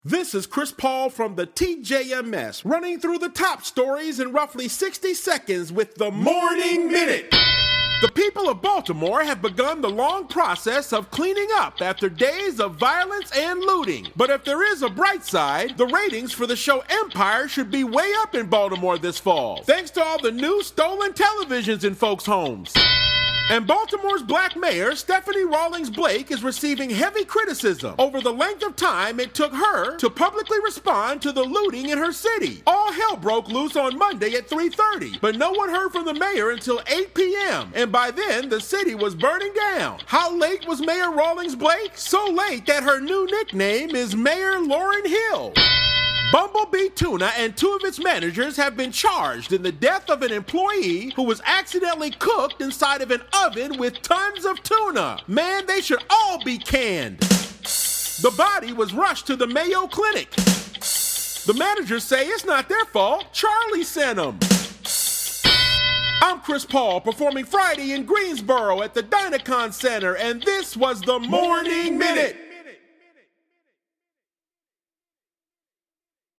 This is Chris Paul from the TJMS, running through the top stories in roughly 60 seconds with the Morning Minute. The people of Baltimore have begun the long process of cleaning up after days of violence and looting. But if there is a bright side, the ratings for the show Empire should be way up in Baltimore this fall, thanks to all the new stolen televisions in folks' homes. And Baltimore's black mayor, Stephanie Rawlings Blake, is receiving heavy criticism over the length of time it took her to publicly respond to the looting in her city. All hell broke loose on Monday at 3:30, but no one heard from the mayor until 8 p.m., and by then, the city was burning down. How late was Mayor Rawlings Blake? So late that her new nickname is Mayor Lauryn Hill. Bumblebee Tuna and two of its managers have been charged in the death of an employee who was accidentally cooked inside of an oven with tons of tuna. Man, they should all be canned. The body was rushed to the Mayo Clinic. The managers say it's not their fault. Charlie sent them. I'm Chris Paul, performing Friday in Greensboro at the Dynacon Center, and this was the Morning Minute.